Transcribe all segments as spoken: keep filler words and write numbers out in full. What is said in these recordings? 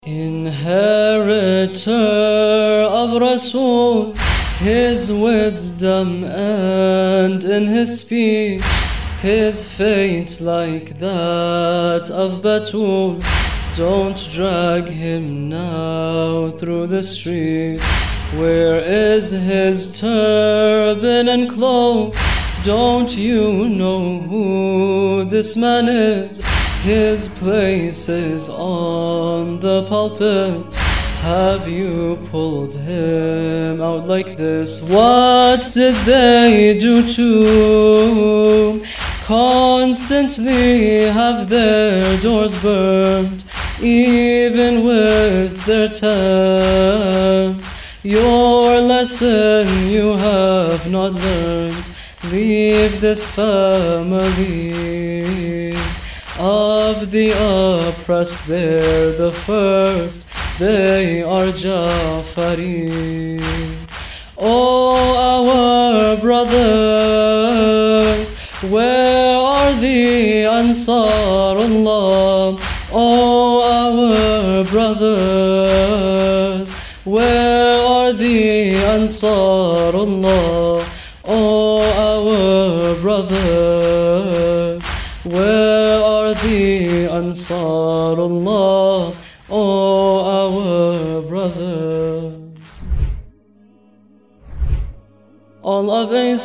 Inheritor of Rasul, his wisdom and in his speech, his fate like that of Batul. Don't drag him now through the streets. Where is his turban and cloak? Don't you know who this man is? His place is on the pulpit. Have you pulled him out like this? What did they do to constantly have their doors burned, even with their tabs? Your lesson you have not learned. Leave this family of the oppressed. They're the first, they are Jafari. Oh, our brothers, where are the Ansarullah? Oh, our brothers, where are the Ansarullah? Oh, our brothers, where are the Ansarullah? Oh, our brothers. All of a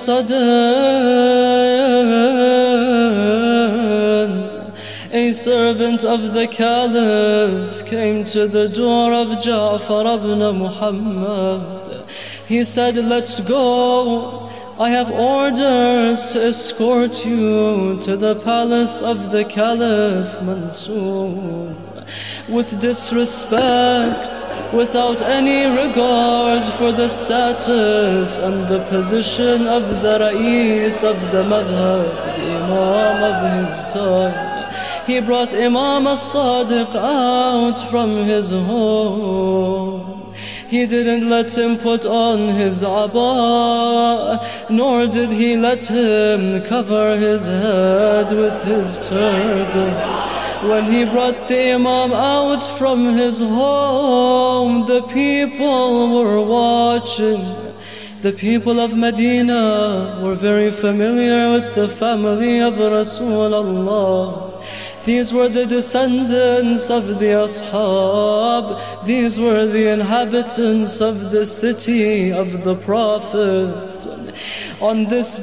sudden, a servant of the Caliph came to the door of Ja'far ibn Muhammad. He said, "Let's go. I have orders to escort you to the palace of the Caliph Mansur." With disrespect, without any regard for the status and the position of the Ra'is of the Madhab, the Imam of his time, he brought Imam as-Sadiq out from his home. He didn't let him put on his abba, nor did he let him cover his head with his turban. When he brought the Imam out from his home, the people were watching. The people of Medina were very familiar with the family of Rasulullah. These were the descendants of the Ashab. These were the inhabitants of the city of the Prophet. On this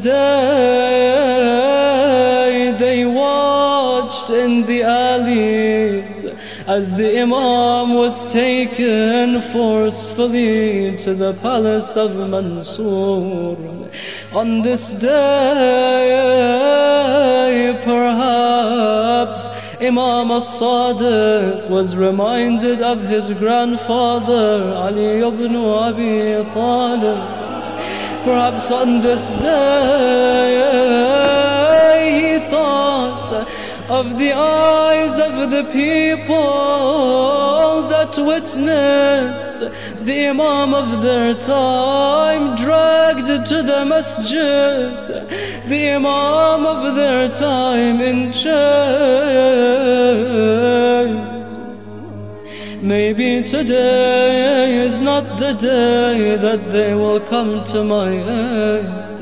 day, they watched in the alleys as the Imam was taken forcefully to the palace of Mansur. On this day, perhaps, Imam as-Sadiq was reminded of his grandfather, Ali ibn Abi Talib. Perhaps on this day, he thought of the eyes of the people that witnessed the Imam of their time dragged to the masjid, the Imam of their time in chains. Maybe today is not the day that they will come to my aid.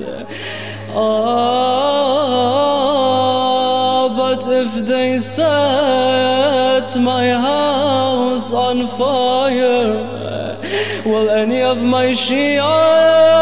Ah, but if they set my house on fire, will any of my Shia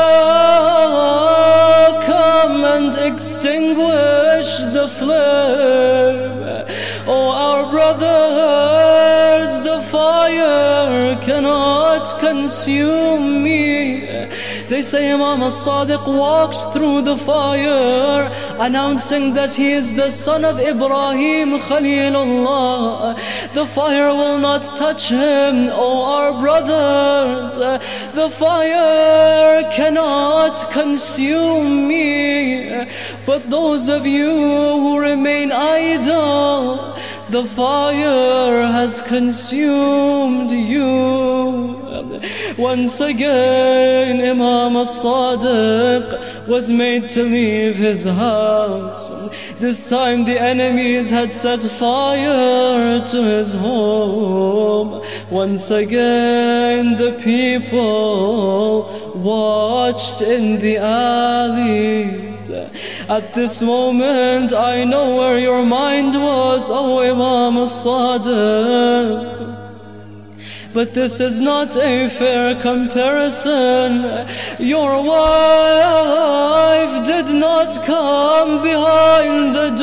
come and extinguish the flame? Oh, our brothers, the fire cannot consume me. They say Imam as-Sadiq walked through the fire, announcing that he is the son of Ibrahim Khalilullah. The fire will not touch him, oh our brothers. The fire cannot consume me. But those of you who remain idle, the fire has consumed you. Once again, Imam as-Sadiq was made to leave his house. This time the enemies had set fire to his home. Once again the people watched in the alleys. At this moment I know where your mind was, O Imam al-Sadiq. But this is not a fair comparison. Your wife did not come behind the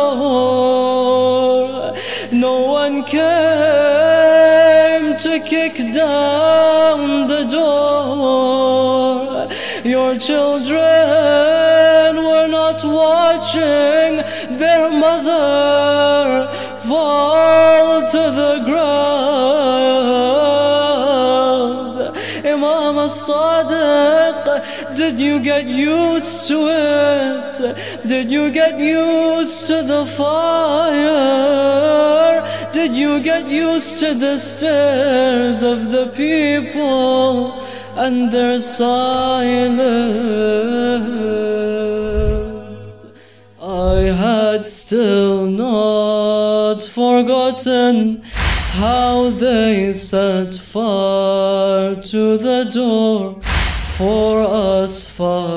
door. No one came to kick down the door. Your children were not watching their mother fall to the ground. Imam al-Sadiq, did you get used to it? Did you get used to the fire? Did you get used to the stares of the people and their silence? I had still not forgotten how they set fire to the door. For us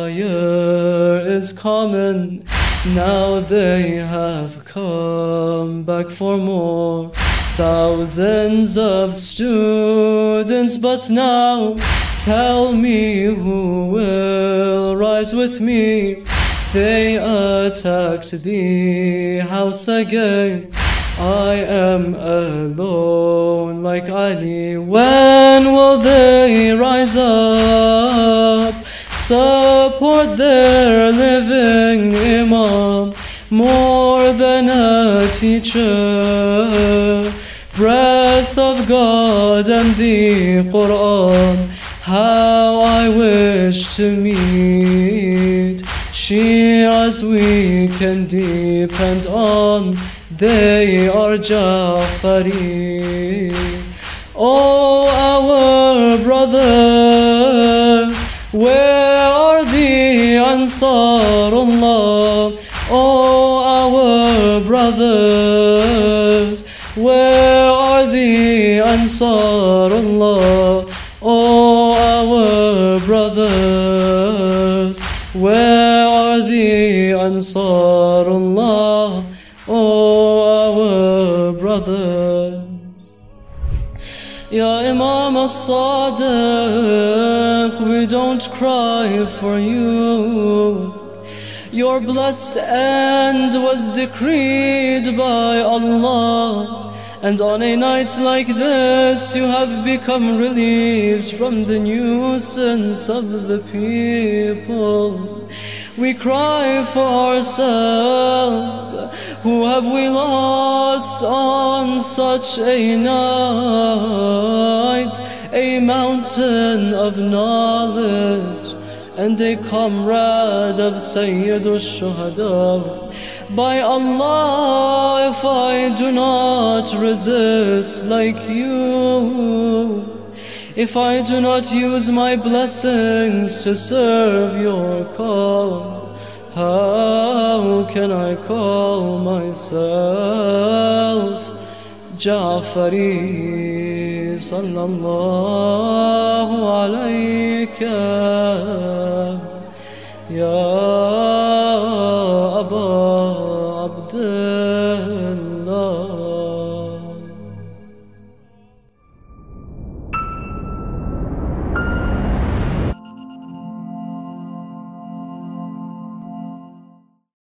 fire is common. Now they have come back for more. Thousands of students, but now tell me who will rise with me. They attacked the house again. I am alone like Ali. When will they rise up? Support their living Imam more than a teacher. Breath of God and the Quran, how I wish to meet Shias we can depend on. They are Ja'fari. Oh, our brothers, where are the Ansarullah? Oh, our brothers, where are the Ansarullah? Oh, our brothers, where are the Ansarullah? Oh, our brothers. Ya Imam al-Sadiq, we don't cry for you. Your blessed end was decreed by Allah. And on a night like this, you have become relieved from the nuisance of the people. We cry for ourselves. Who have we lost on such a night? A mountain of knowledge and a comrade of Sayyid al-Shuhada. By Allah, if I do not resist like you, if I do not use my blessings to serve your cause, how can I call myself Ja'fari? Sallallahu alayka ya